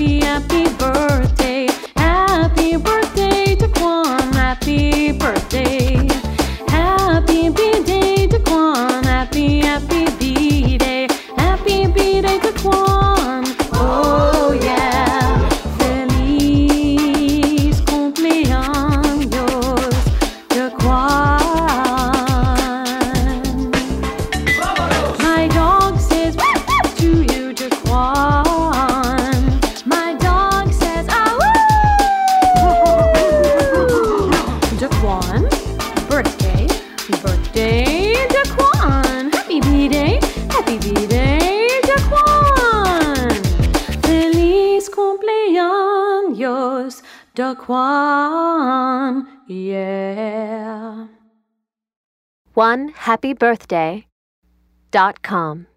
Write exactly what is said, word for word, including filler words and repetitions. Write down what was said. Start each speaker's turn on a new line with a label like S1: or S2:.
S1: happy, happy birthday. Happy birthday to Quan, happy birthday. Happy B-Day to Quan, happy, happy B-Day. Happy B-Day to Quan, oh yeah. Feliz cumpleaños de Quan. My dog says to you, de Quan. My dog says ah woo. De Quan, birthday, birthday, de Quan. Happy B-Day, happy B-Day, de Quan. Feliz cumpleaños de Quan, yeah.
S2: one happy birthday dot com